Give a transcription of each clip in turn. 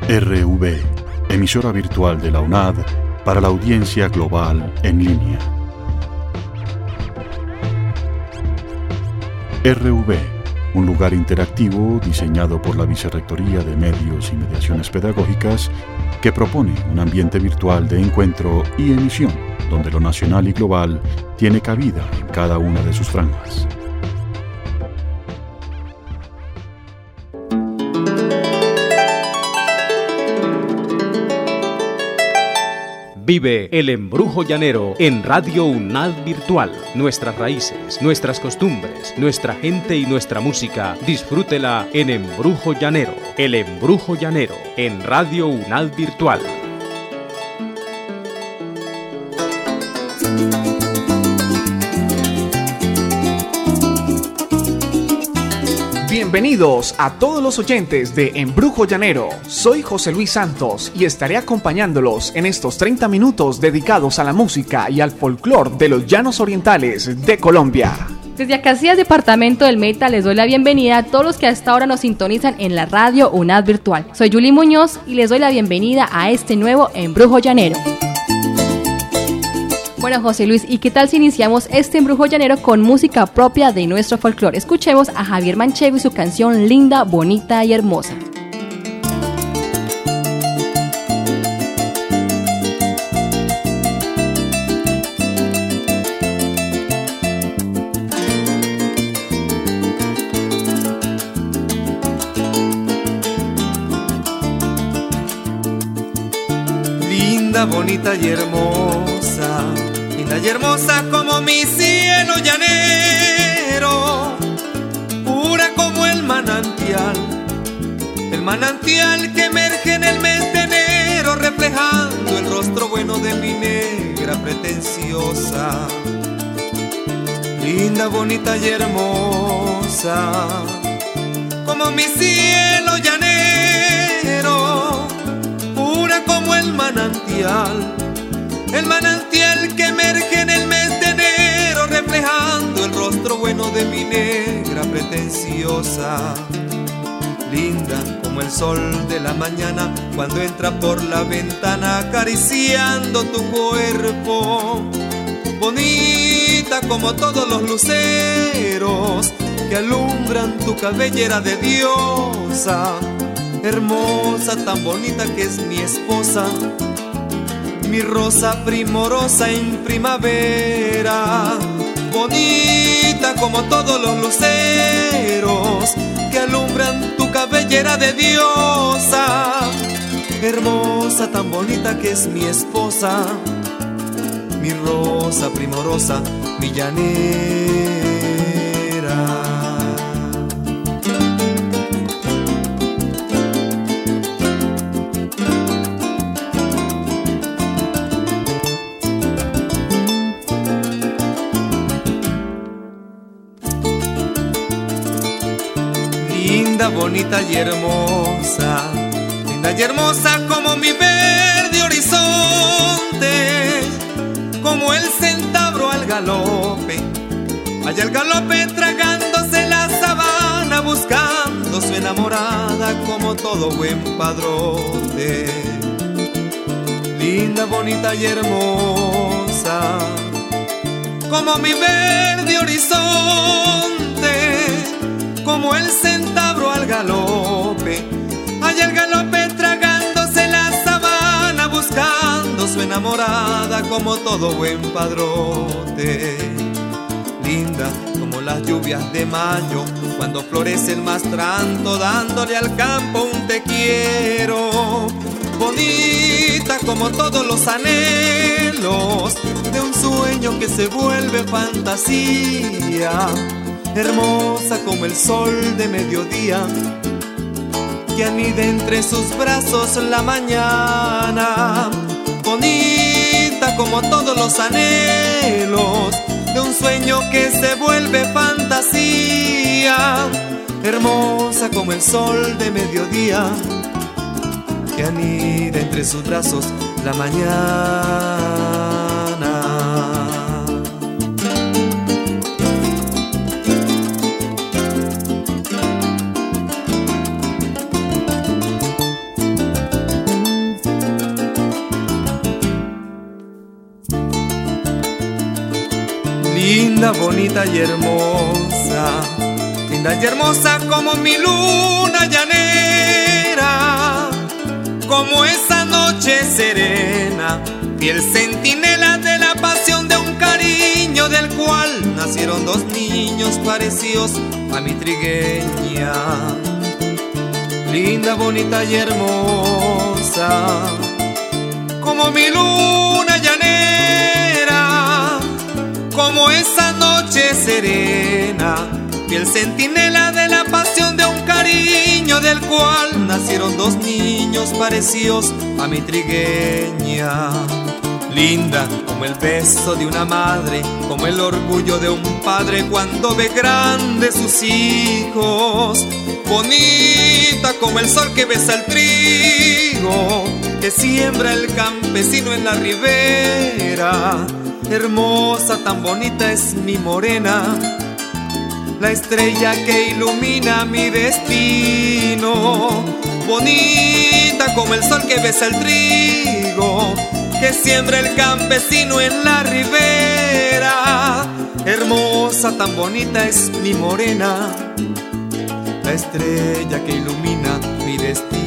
RV, emisora virtual de la UNAD para la audiencia global en línea. RV, un lugar interactivo diseñado por la Vicerrectoría de Medios y Mediaciones Pedagógicas que propone un ambiente virtual de encuentro y emisión donde lo nacional y global tiene cabida en cada una de sus franjas. Vive el embrujo llanero en Radio UNAD Virtual. Nuestras raíces, nuestras costumbres, nuestra gente y nuestra música. Disfrútela en Embrujo Llanero. El embrujo llanero en Radio UNAD Virtual. Bienvenidos a todos los oyentes de Embrujo Llanero. Soy José Luis Santos y estaré acompañándolos en estos 30 minutos dedicados a la música y al folclore de los llanos orientales de Colombia. Desde Acacias, departamento del Meta, les doy la bienvenida a todos los que hasta ahora nos sintonizan en la radio UNAD Virtual. Soy Yuli Muñoz y les doy la bienvenida a este nuevo Embrujo Llanero. Bueno, José Luis, ¿y qué tal si iniciamos este embrujo llanero con música propia de nuestro folclore? Escuchemos a Javier Manchego y su canción Linda, Bonita y Hermosa. Linda, bonita y hermosa, linda y hermosa como mi cielo llanero, pura como el manantial que emerge en el mes de enero, reflejando el rostro bueno de mi negra pretenciosa. Linda, bonita y hermosa como mi cielo llanero, pura como el manantial que emerge en el mes de enero, reflejando el rostro bueno de mi negra pretenciosa. Linda como el sol de la mañana cuando entra por la ventana acariciando tu cuerpo. Bonita como todos los luceros que alumbran tu cabellera de diosa. Hermosa, tan bonita que es mi esposa, mi rosa primorosa en primavera. Bonita como todos los luceros que alumbran tu cabellera de diosa. Hermosa, tan bonita que es mi esposa, mi rosa primorosa, mi llanera. Linda, bonita y hermosa, linda y hermosa como mi verde horizonte, como el centauro al galope, vaya el galope tragándose la sabana, buscando su enamorada como todo buen padrote. Linda, bonita y hermosa como mi verde horizonte, como el centauro al galope, allá el galope tragándose la sabana, buscando su enamorada como todo buen padrote. Linda como las lluvias de mayo, cuando florece el mastranto, dándole al campo un te quiero. Bonita como todos los anhelos de un sueño que se vuelve fantasía. Hermosa como el sol de mediodía que anida entre sus brazos la mañana. Bonita como todos los anhelos de un sueño que se vuelve fantasía. Hermosa como el sol de mediodía que anida entre sus brazos la mañana. linda, bonita y hermosa, linda y hermosa como mi luna llanera, como esa noche serena, fiel centinela de la pasión de un cariño del cual nacieron dos niños parecidos a mi trigueña. Linda, bonita y hermosa, como mi luna llanera, como esa noche serena, fiel centinela de la pasión de un cariño del cual nacieron dos niños parecidos a mi trigueña. Linda como el beso de una madre, como el orgullo de un padre cuando ve grandes sus hijos. Bonita como el sol que besa el trigo, que siembra el campesino en la ribera. Hermosa, tan bonita es mi morena, la estrella que ilumina mi destino. Bonita como el sol que besa el trigo, que siembra el campesino en la ribera. Hermosa, tan bonita es mi morena, la estrella que ilumina mi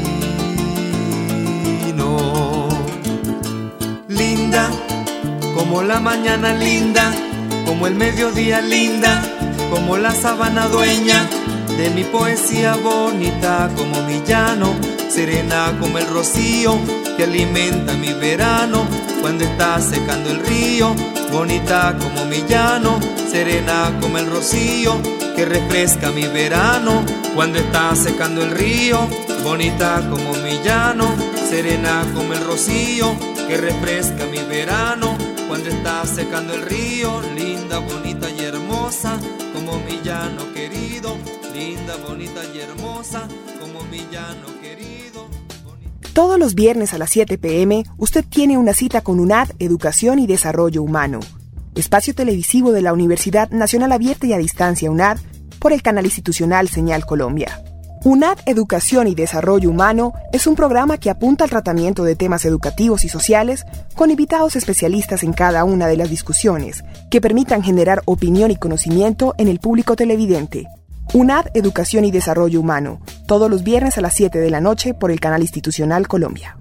destino. Linda como la mañana, linda como el mediodía, linda como la sabana dueña de mi poesía, bonita como mi llano, serena como el rocío que alimenta mi verano cuando está secando el río. Bonita como mi llano, serena como el rocío que refresca mi verano cuando está secando el río. Bonita como mi llano, serena como el rocío que refresca mi verano cuando está secando el río. Linda, bonita y hermosa como mi llano querido, linda, bonita y hermosa como mi llano querido. Todos los viernes a las 7 p.m. usted tiene una cita con UNAD Educación y Desarrollo Humano, espacio televisivo de la Universidad Nacional Abierta y a Distancia UNAD por el canal institucional Señal Colombia. UNAD Educación y Desarrollo Humano es un programa que apunta al tratamiento de temas educativos y sociales con invitados especialistas en cada una de las discusiones que permitan generar opinión y conocimiento en el público televidente. UNAD Educación y Desarrollo Humano, todos los viernes a las 7 de la noche por el canal institucional Colombia.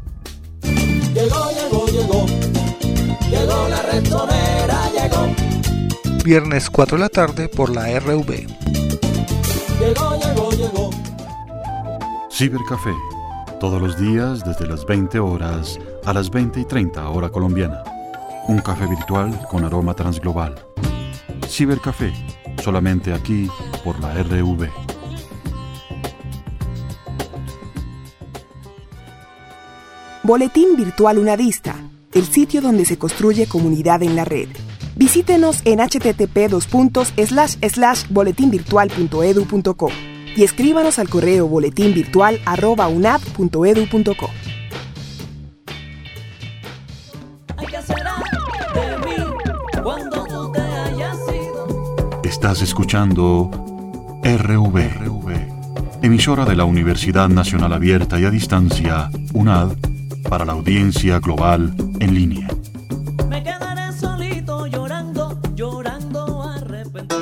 Llegó la Redtonera, llegó. Viernes 4 de la tarde por la RV. Llegó. Cibercafé, todos los días desde las 20 horas a las 20:30 hora colombiana. Un café virtual con aroma transglobal. Cibercafé, solamente aquí por la RV. Boletín Virtual UNADista, el sitio donde se construye comunidad en la red. Visítenos en http://boletinvirtual.edu.co y escríbanos al correo boletinvirtual@unad.edu.co. Estás escuchando RV, emisora de la Universidad Nacional Abierta y a Distancia, UNAD, para la audiencia global en línea. Me quedaré solito llorando arrepentido.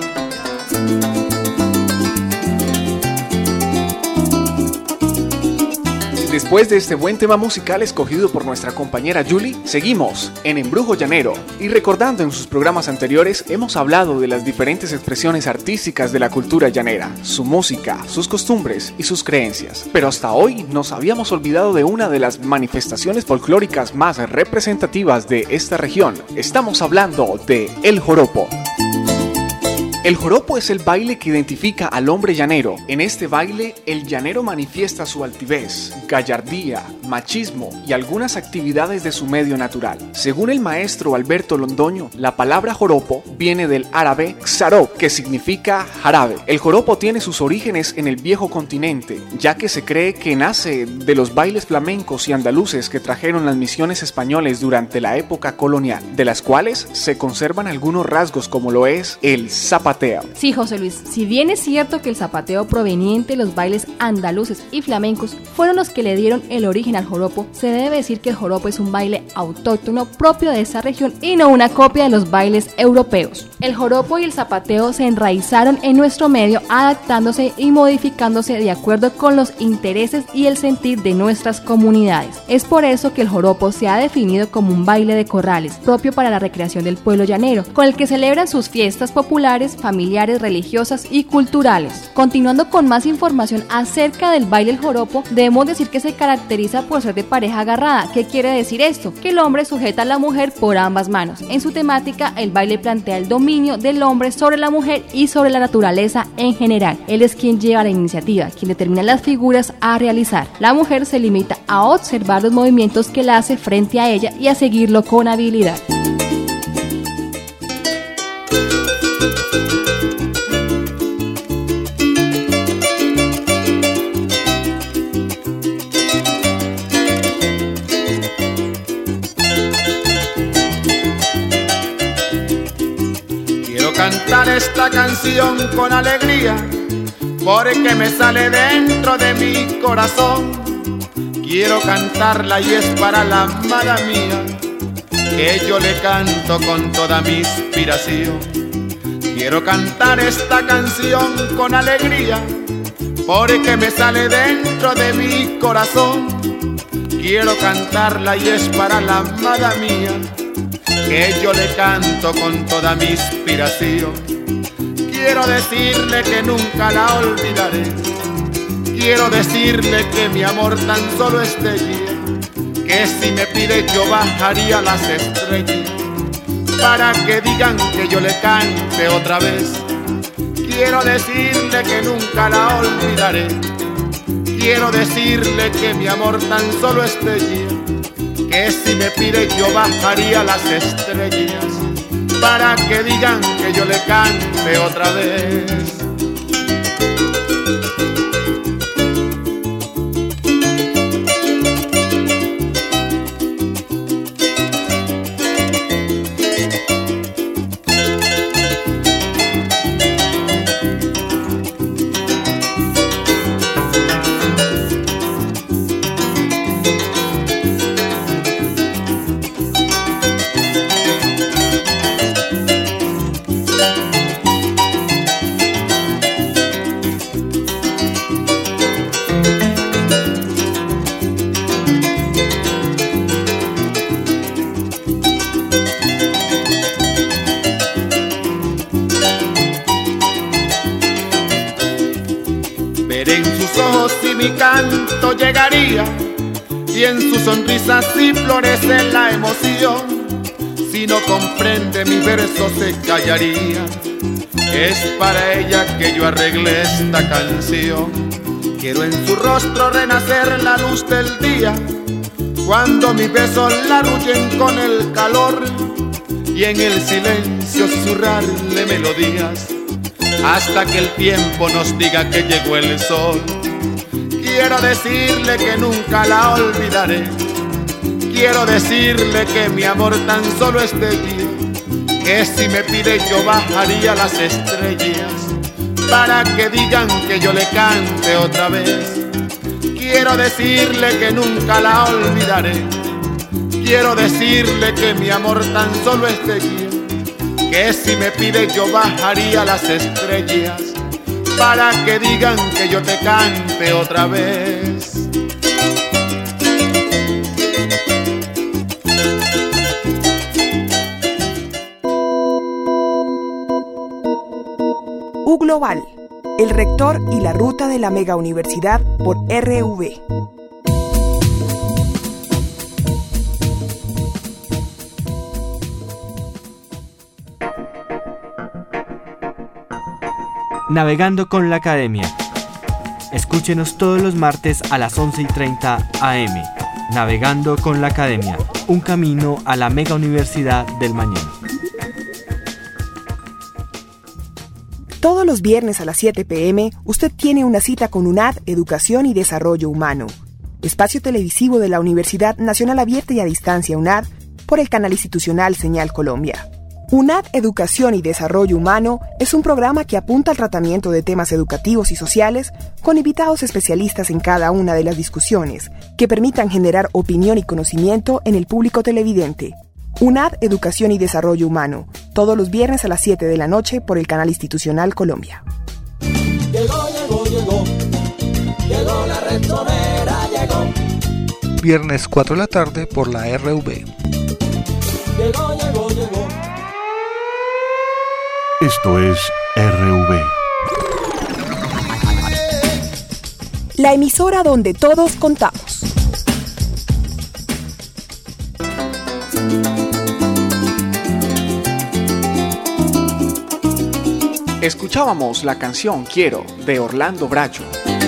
Después de este buen tema musical escogido por nuestra compañera Julie, seguimos en Embrujo Llanero. Y recordando en sus programas anteriores, hemos hablado de las diferentes expresiones artísticas de la cultura llanera, su música, sus costumbres y sus creencias. Pero hasta hoy nos habíamos olvidado de una de las manifestaciones folclóricas más representativas de esta región. Estamos hablando de el joropo. El joropo es el baile que identifica al hombre llanero. En este baile, el llanero manifiesta su altivez, gallardía, machismo y algunas actividades de su medio natural. Según el maestro Alberto Londoño, la palabra joropo viene del árabe xarop, que significa jarabe. El joropo tiene sus orígenes en el viejo continente, ya que se cree que nace de los bailes flamencos y andaluces que trajeron las misiones españoles durante la época colonial, de las cuales se conservan algunos rasgos como lo es el zapateo, zapateo. Sí, José Luis, si bien es cierto que el zapateo proveniente de los bailes andaluces y flamencos fueron los que le dieron el origen al joropo, se debe decir que el joropo es un baile autóctono propio de esa región y no una copia de los bailes europeos. El joropo y el zapateo se enraizaron en nuestro medio, adaptándose y modificándose de acuerdo con los intereses y el sentir de nuestras comunidades. Es por eso que el joropo se ha definido como un baile de corrales, propio para la recreación del pueblo llanero, con el que celebran sus fiestas populares, familiares, religiosas y culturales. Continuando con más información acerca del baile del joropo, debemos decir que se caracteriza por ser de pareja agarrada. ¿Qué quiere decir esto? Que el hombre sujeta a la mujer por ambas manos. En su temática, el baile plantea el dominio del hombre sobre la mujer y sobre la naturaleza en general. Él es quien lleva la iniciativa, quien determina las figuras a realizar. La mujer se limita a observar los movimientos que la hace frente a ella y a seguirlo con habilidad. Cantar esta canción con alegría, porque me sale dentro de mi corazón. Quiero cantarla y es para la amada mía, que yo le canto con toda mi inspiración. Quiero cantar esta canción con alegría, porque me sale dentro de mi corazón. Quiero cantarla y es para la amada mía, que yo le canto con toda mi inspiración. Quiero decirle que nunca la olvidaré. Quiero decirle que mi amor tan solo es de ella, que si me pide yo bajaría las estrellas para que digan que yo le cante otra vez. Quiero decirle que nunca la olvidaré. Quiero decirle que mi amor tan solo es de ella, que si me pide yo bajaría las estrellas para que digan que yo le cante otra vez. Mi canto llegaría y en su sonrisa sí florece la emoción. Si no comprende mi verso se callaría. Es para ella que yo arreglé esta canción. Quiero en su rostro renacer la luz del día, cuando mis besos la arrullen con el calor, y en el silencio susurrarle melodías hasta que el tiempo nos diga que llegó el sol. Quiero decirle que nunca la olvidaré. Quiero decirle que mi amor tan solo es de ella, que si me pide yo bajaría las estrellas para que digan que yo le cante otra vez. Quiero decirle que nunca la olvidaré. Quiero decirle que mi amor tan solo es de ella, que si me pide yo bajaría las estrellas para que digan que yo te cante otra vez. U-Global, el rector y la ruta de la Mega Universidad por RV. Navegando con la Academia. Escúchenos todos los martes a las 11:30 am. Navegando con la Academia, un camino a la Mega Universidad del Mañana. Todos los viernes a las 7 p.m. usted tiene una cita con UNAD Educación y Desarrollo Humano, espacio televisivo de la Universidad Nacional Abierta y a Distancia UNAD por el canal institucional Señal Colombia. UNAD Educación y Desarrollo Humano es un programa que apunta al tratamiento de temas educativos y sociales con invitados especialistas en cada una de las discusiones que permitan generar opinión y conocimiento en el público televidente. UNAD Educación y Desarrollo Humano, todos los viernes a las 7 de la noche por el Canal Institucional Colombia. Llegó la Redtonera, llegó. Viernes 4 de la tarde por la RV. Llegó. Esto es RV. La emisora donde todos contamos. Escuchábamos la canción Quiero de Orlando Bracho.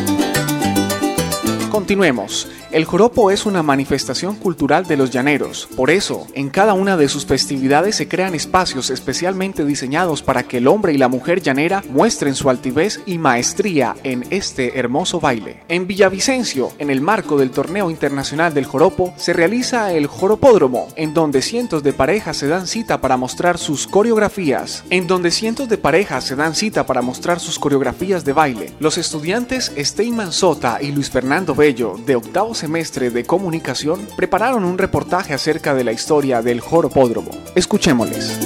Continuemos. El joropo es una manifestación cultural de los llaneros. Por eso, en cada una de sus festividades se crean espacios especialmente diseñados para que el hombre y la mujer llanera muestren su altivez y maestría en este hermoso baile. En Villavicencio, en el marco del Torneo Internacional del Joropo, se realiza el Joropódromo, en donde cientos de parejas se dan cita para mostrar sus coreografías. De baile. Los estudiantes Steyman Sota y Luis Fernando Bello, de octavo semestre de comunicación, prepararon un reportaje acerca de la historia del Joropódromo. Escuchémosles.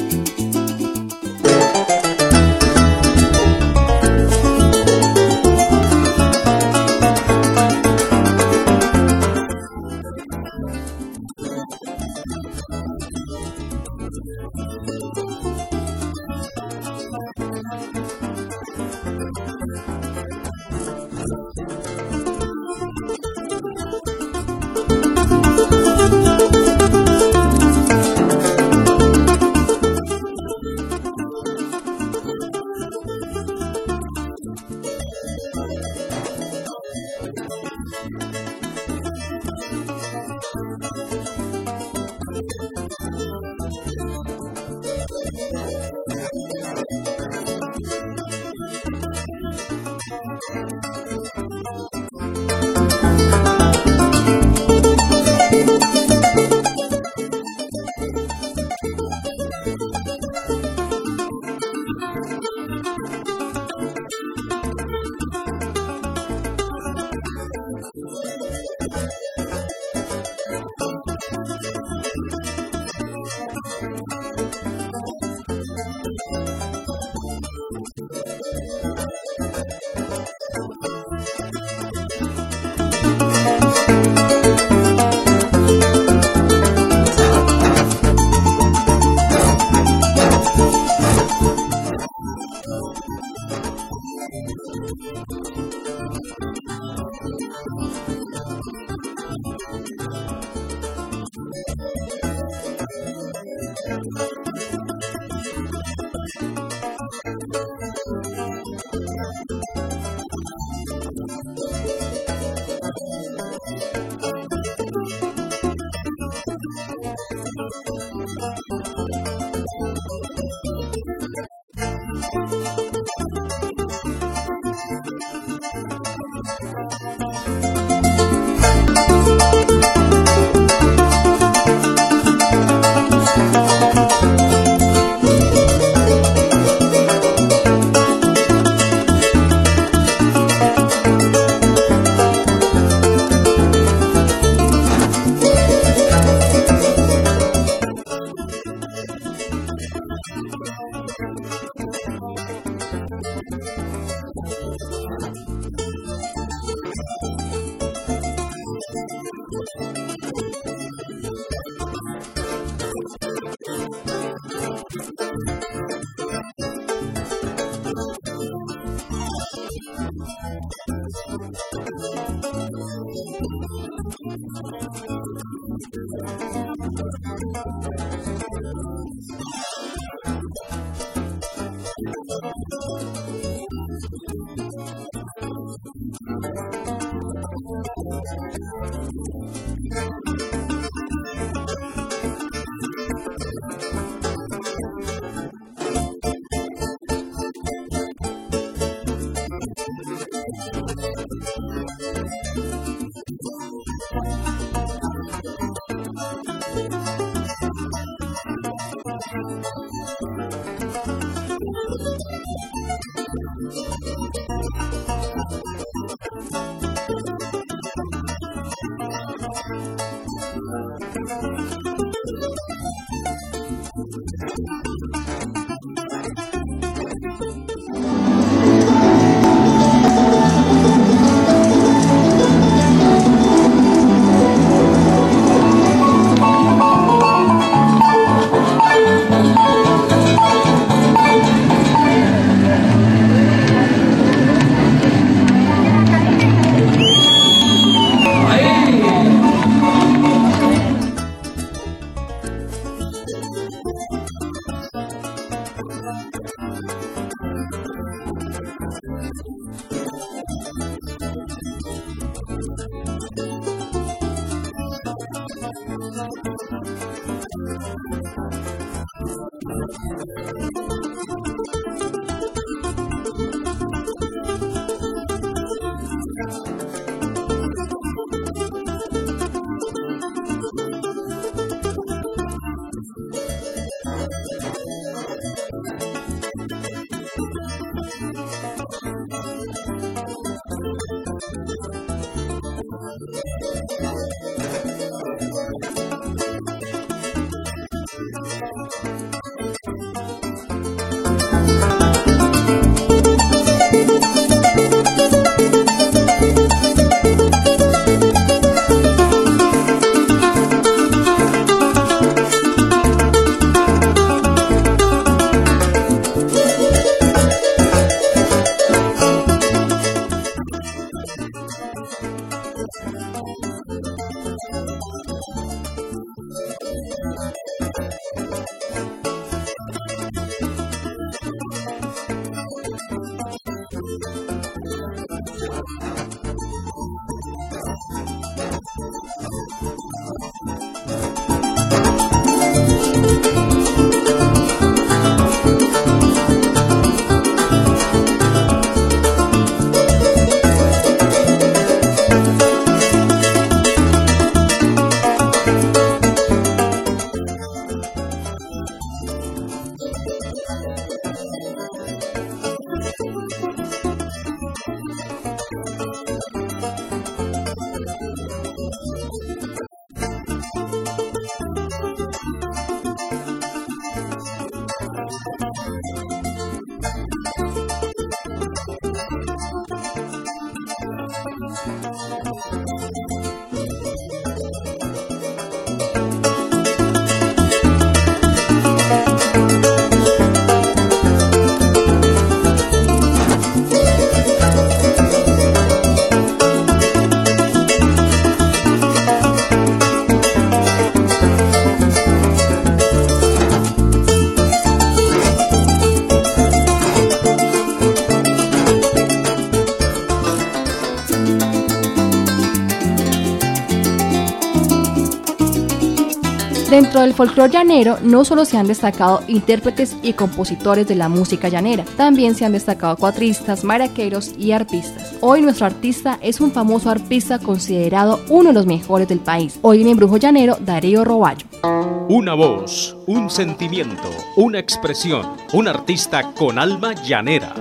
Dentro del folclore llanero no solo se han destacado intérpretes y compositores de la música llanera, también se han destacado cuatristas, maraqueros y arpistas. Hoy nuestro artista es un famoso arpista considerado uno de los mejores del país. Hoy en Embrujo Llanero, Darío Roballo. Una voz, un sentimiento, una expresión, un artista con alma llanera.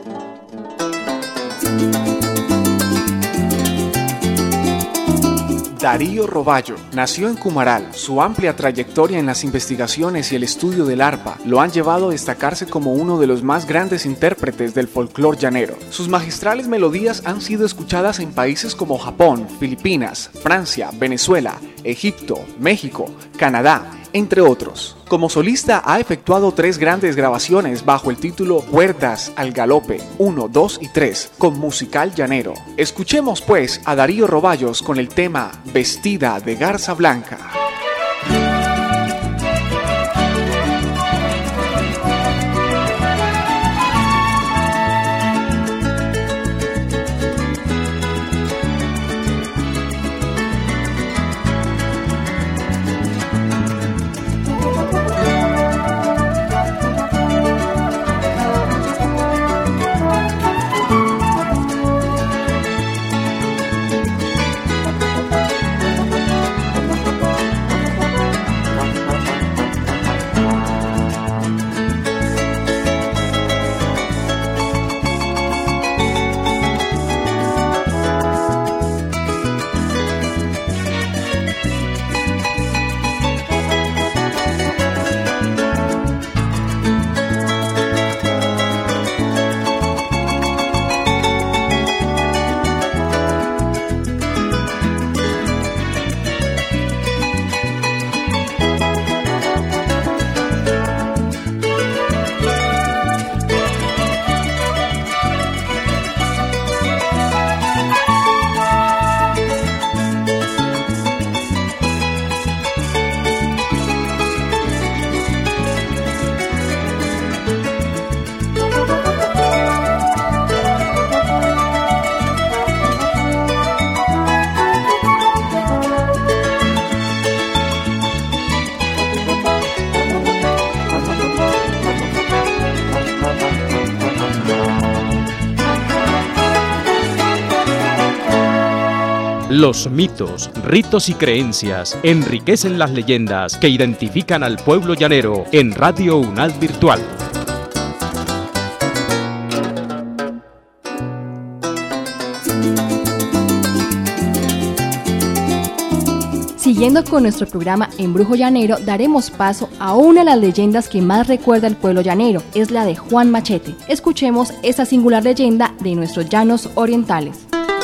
Darío Roballo nació en Cumaral. Su amplia trayectoria en las investigaciones y el estudio del arpa lo han llevado a destacarse como uno de los más grandes intérpretes del folclore llanero. Sus magistrales melodías han sido escuchadas en países como Japón, Filipinas, Francia, Venezuela, Egipto, México, Canadá, entre otros. Como solista ha efectuado 3 grandes grabaciones bajo el título Huertas al Galope 1, 2 y 3 con musical llanero. Escuchemos pues a Darío Roballos con el tema Vestida de Garza Blanca. Los mitos, ritos y creencias enriquecen las leyendas que identifican al pueblo llanero en Radio UNAD Virtual. Siguiendo con nuestro programa Embrujo Llanero, daremos paso a una de las leyendas que más recuerda al pueblo llanero, es la de Juan Machete. Escuchemos esa singular leyenda de nuestros llanos orientales.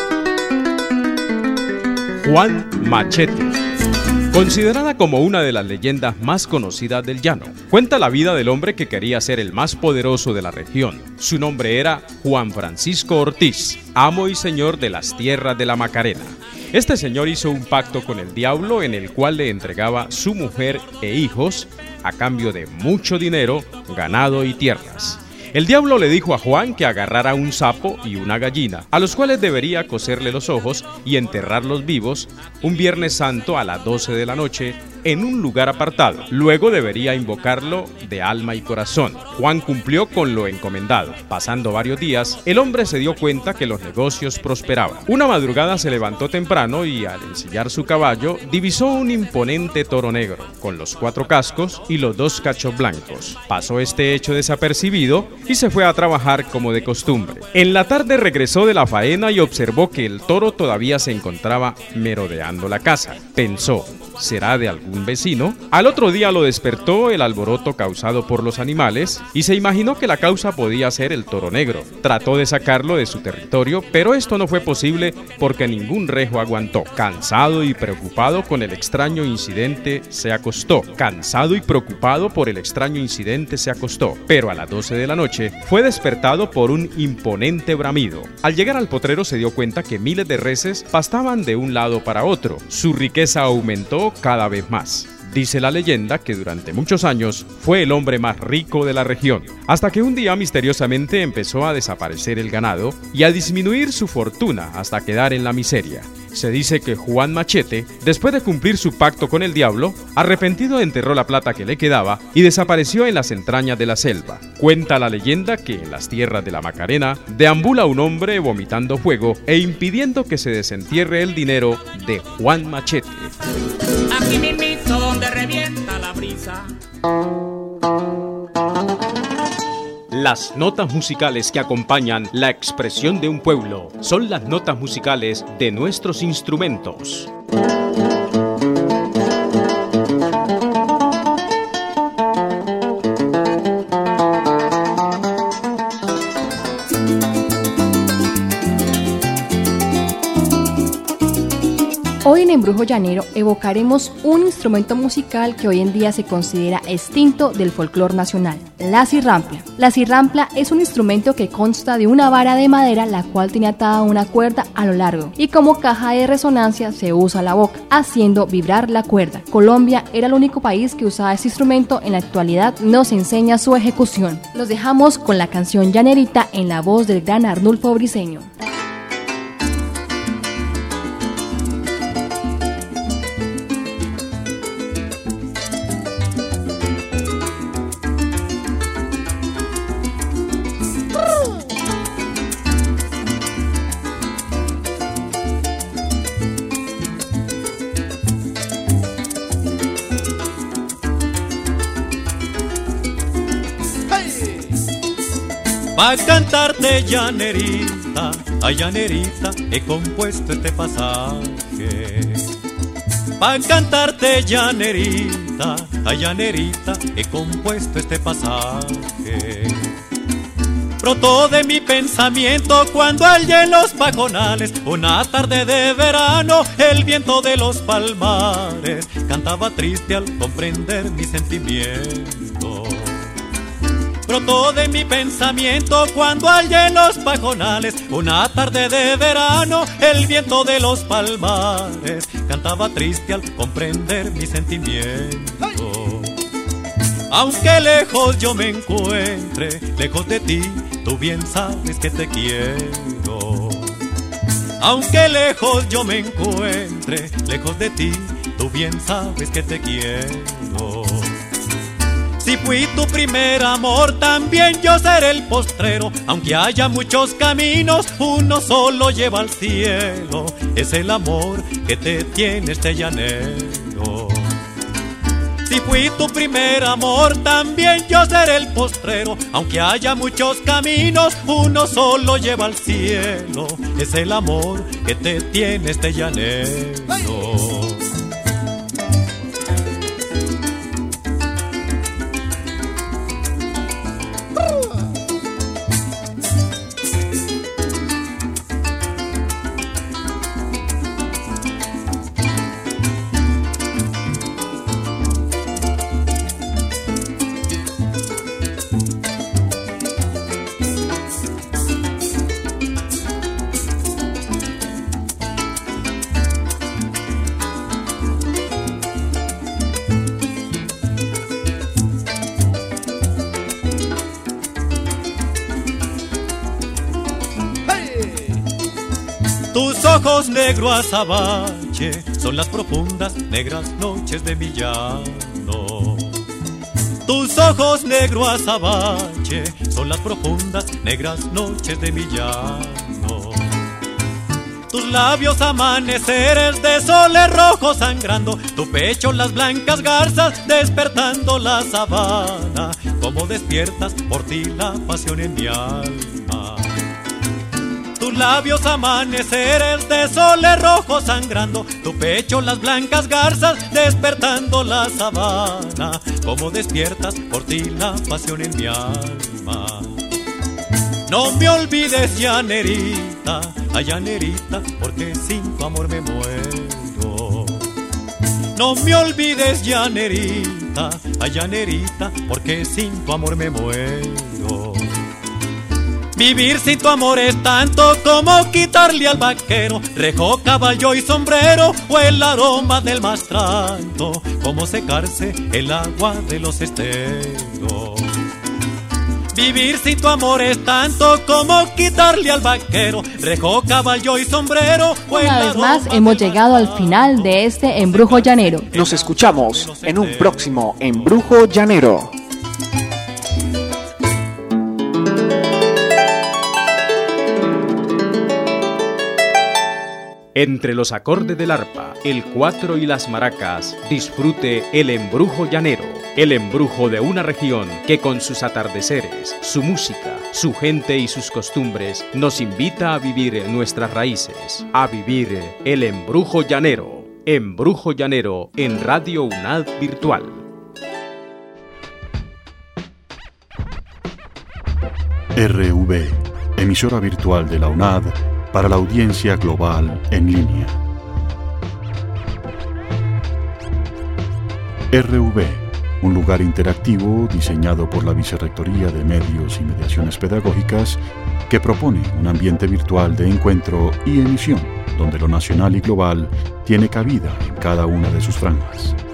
Juan Machete. Considerada como una de las leyendas más conocidas del llano, cuenta la vida del hombre que quería ser el más poderoso de la región. Su nombre era Juan Francisco Ortiz, amo y señor de las tierras de la Macarena. Este señor hizo un pacto con el diablo en el cual le entregaba su mujer e hijos a cambio de mucho dinero, ganado y tierras. El diablo le dijo a Juan que agarrara un sapo y una gallina, a los cuales debería coserle los ojos y enterrarlos vivos un Viernes Santo a las 12 de la noche en un lugar apartado. Luego debería invocarlo de alma y corazón. Juan cumplió con lo encomendado. Pasando varios días, el hombre se dio cuenta que los negocios prosperaban. Una madrugada se levantó temprano y al ensillar su caballo, divisó un imponente toro negro, con los 4 cascos y los 2 cachos blancos. Pasó este hecho desapercibido y se fue a trabajar como de costumbre. En la tarde regresó de la faena y observó que el toro todavía se encontraba merodeando la casa. Pensó, ¿será de algún vecino? Al otro día lo despertó el alboroto causado por los animales y se imaginó que la causa podía ser el toro negro. Trató de sacarlo de su territorio, pero esto no fue posible porque ningún rejo aguantó. Cansado y preocupado con el extraño incidente, se acostó. Pero a las 12 de la noche fue despertado por un imponente bramido. Al llegar al potrero se dio cuenta que miles de reses pastaban de un lado para otro. Su riqueza aumentó cada vez más. Dice la leyenda que durante muchos años fue el hombre más rico de la región, hasta que un día misteriosamente empezó a desaparecer el ganado y a disminuir su fortuna hasta quedar en la miseria. Se dice que Juan Machete, después de cumplir su pacto con el diablo, arrepentido enterró la plata que le quedaba y desapareció en las entrañas de la selva. Cuenta la leyenda que en las tierras de la Macarena deambula un hombre vomitando fuego e impidiendo que se desentierre el dinero de Juan Machete. Aquí mismito donde revienta la brisa. Las notas musicales que acompañan la expresión de un pueblo son las notas musicales de nuestros instrumentos. Hoy en Embrujo Llanero evocaremos un instrumento musical que hoy en día se considera extinto del folclore nacional, la cirrampla. La cirrampla es un instrumento que consta de una vara de madera la cual tiene atada una cuerda a lo largo y como caja de resonancia se usa la boca, haciendo vibrar la cuerda. Colombia era el único país que usaba este instrumento, en la actualidad nos enseña su ejecución. Los dejamos con la canción Llanerita en la voz del gran Arnulfo Briceño. Pa' cantarte llanerita, ay llanerita, he compuesto este pasaje. Pa' cantarte llanerita, ay llanerita, he compuesto este pasaje. Brotó de mi pensamiento cuando hallé en los pajonales, una tarde de verano, el viento de los palmares cantaba triste al comprender mi sentimiento. Brotó de mi pensamiento cuando hallé en los pajonales, una tarde de verano, el viento de los palmares cantaba triste al comprender mi sentimiento. Aunque lejos yo me encuentre, lejos de ti, tú bien sabes que te quiero. Aunque lejos yo me encuentre, lejos de ti, tú bien sabes que te quiero. Si fui tu primer amor, también yo seré el postrero. Aunque haya muchos caminos, uno solo lleva al cielo. Es el amor que te tiene este llanero. Si fui tu primer amor, también yo seré el postrero. Aunque haya muchos caminos, uno solo lleva al cielo. Es el amor que te tiene este llanero. Tus ojos negro azabache son las profundas negras noches de mi llano. Tus ojos negro azabache son las profundas negras noches de mi llano. Tus labios amaneceres de soles rojos sangrando, tu pecho las blancas garzas despertando la sabana. Como despiertas por ti la pasión en mi alma. Tus labios amaneceres de soles rojos sangrando, tu pecho las blancas garzas despertando la sabana. Como despiertas por ti la pasión en mi alma. No me olvides llanerita, ay llanerita, porque sin tu amor me muero. No me olvides llanerita, ay llanerita, porque sin tu amor me muero. Vivir sin tu amor es tanto como quitarle al vaquero rejo, caballo y sombrero, o el aroma del mastranto, como secarse el agua de los esteros. Vivir sin tu amor es tanto como quitarle al vaquero rejo, caballo y sombrero. Una vez más hemos llegado al final de este Embrujo Llanero. Nos escuchamos en un próximo Embrujo Llanero. Entre los acordes del arpa, el cuatro y las maracas, disfrute el embrujo llanero, el embrujo de una región que con sus atardeceres, su música, su gente y sus costumbres nos invita a vivir nuestras raíces, a vivir el embrujo llanero en Radio UNAD Virtual. RV, emisora virtual de la UNAD, para la audiencia global en línea. RV, un lugar interactivo diseñado por la Vicerrectoría de Medios y Mediaciones Pedagógicas que propone un ambiente virtual de encuentro y emisión donde lo nacional y global tiene cabida en cada una de sus franjas.